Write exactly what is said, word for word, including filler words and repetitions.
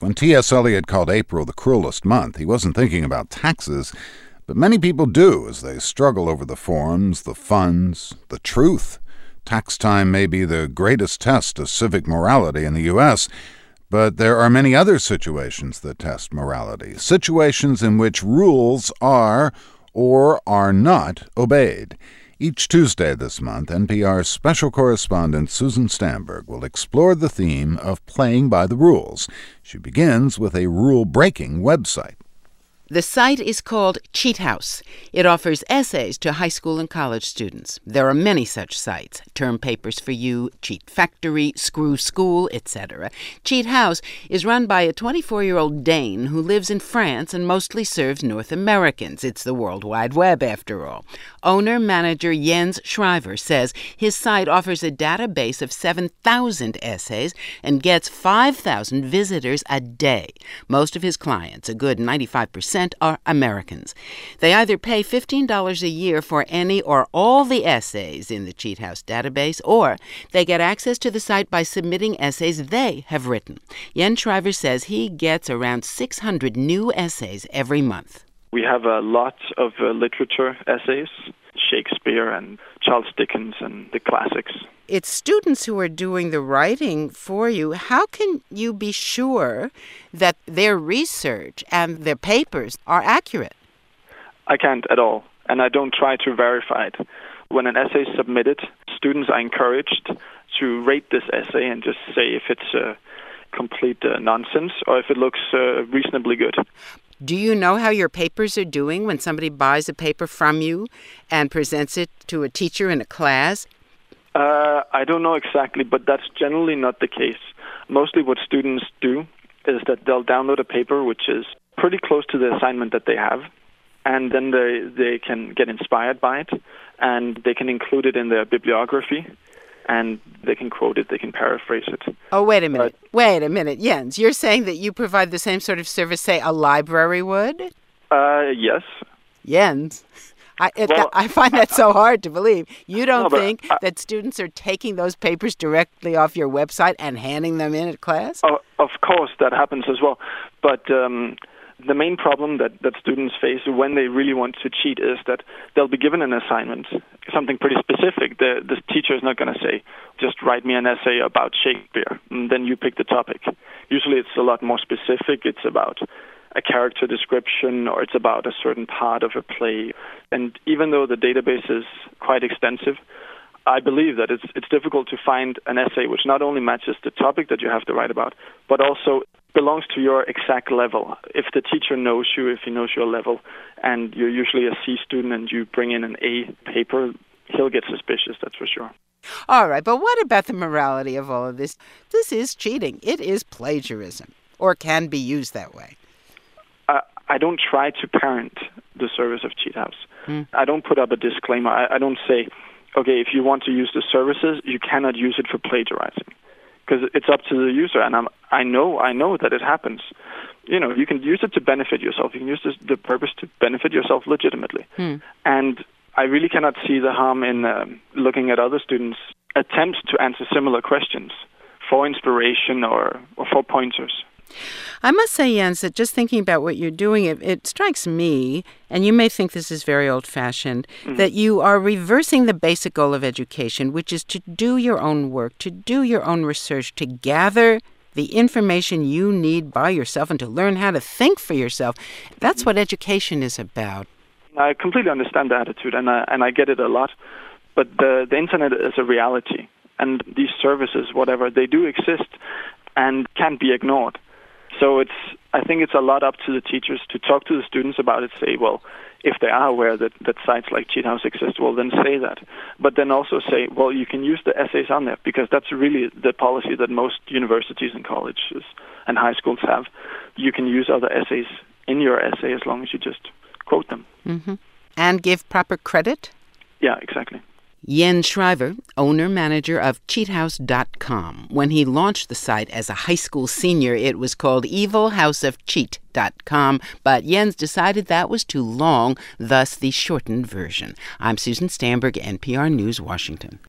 When T S. Eliot called April the cruelest month, he wasn't thinking about taxes, but many people do as they struggle over the forms, the funds, the truth. Tax time may be the greatest test of civic morality in the U S, but there are many other situations that test morality, situations in which rules are or are not obeyed. Each Tuesday this month, N P R's special correspondent Susan Stamberg will explore the theme of playing by the rules. She begins with a rule-breaking website. The site is called Cheat House. It offers essays to high school and college students. There are many such sites: Term Papers for You, Cheat Factory, Screw School, et cetera. Cheat House is run by a twenty-four-year-old Dane who lives in France and mostly serves North Americans. It's the World Wide Web, after all. Owner-manager Jens Schrijver says his site offers a database of seven thousand essays and gets five thousand visitors a day. Most of his clients, a good ninety-five percent, are Americans. They either pay fifteen dollars a year for any or all the essays in the Cheat House database, or they get access to the site by submitting essays they have written. Jens Schrijver says he gets around six hundred new essays every month. We have a lot of uh, literature essays, Shakespeare and Charles Dickens and the classics. It's students who are doing the writing for you. How can you be sure that their research and their papers are accurate? I can't at all, and I don't try to verify it. When an essay is submitted, students are encouraged to rate this essay and just say if it's uh, complete uh, nonsense or if it looks uh, reasonably good. Do you know how your papers are doing when somebody buys a paper from you and presents it to a teacher in a class? Uh, I don't know exactly, but that's generally not the case. Mostly what students do is that they'll download a paper which is pretty close to the assignment that they have, and then they, they can get inspired by it, and they can include it in their bibliography, and they can quote it, they can paraphrase it. Oh, wait a minute. But, wait a minute, Jens. You're saying that you provide the same sort of service, say, a library would? Uh, yes. Jens, I, it, well, I find that so hard to believe. You don't no, think I, that students are taking those papers directly off your website and handing them in at class? Oh, of course, that happens as well. But um, the main problem that, that students face when they really want to cheat is that they'll be given an assignment, something pretty specific. The, the teacher is not going to say, just write me an essay about Shakespeare, and then you pick the topic. Usually it's a lot more specific. It's about a character description, or it's about a certain part of a play. And even though the database is quite extensive, I believe that it's it's difficult to find an essay which not only matches the topic that you have to write about, but also belongs to your exact level. If the teacher knows you, if he knows your level, and you're usually a C student and you bring in an A paper, he'll get suspicious, that's for sure. All right, but what about the morality of all of this? This is cheating. It is plagiarism, or can be used that way. I, I don't try to parent the service of Cheat House. Hmm. I don't put up a disclaimer. I, I don't say, okay, if you want to use the services, you cannot use it for plagiarizing, because it's up to the user. And I'm, I know, I know that it happens. You know, you can use it to benefit yourself. You can use this, the purpose to benefit yourself legitimately. Hmm. And I really cannot see the harm in um, looking at other students' attempts to answer similar questions for inspiration or, or for pointers. I must say, Jens, that just thinking about what you're doing, it, it strikes me, and you may think this is very old-fashioned, mm-hmm. that you are reversing the basic goal of education, which is to do your own work, to do your own research, to gather the information you need by yourself and to learn how to think for yourself. That's what education is about. I completely understand the attitude, and I, and I get it a lot. But the, the Internet is a reality, and these services, whatever, they do exist and can't be ignored. So it's, I think it's a lot up to the teachers to talk to the students about it, say, well, if they are aware that, that sites like Cheat House exist, well, then say that. But then also say, well, you can use the essays on there, because that's really the policy that most universities and colleges and high schools have. You can use other essays in your essay as long as you just quote them. Mm-hmm. And give proper credit? Yeah, exactly. Jens Schrijver, owner-manager of cheat house dot com. When he launched the site as a high school senior, it was called evil house of cheat dot com, but Jens decided that was too long, thus the shortened version. I'm Susan Stamberg, N P R News, Washington.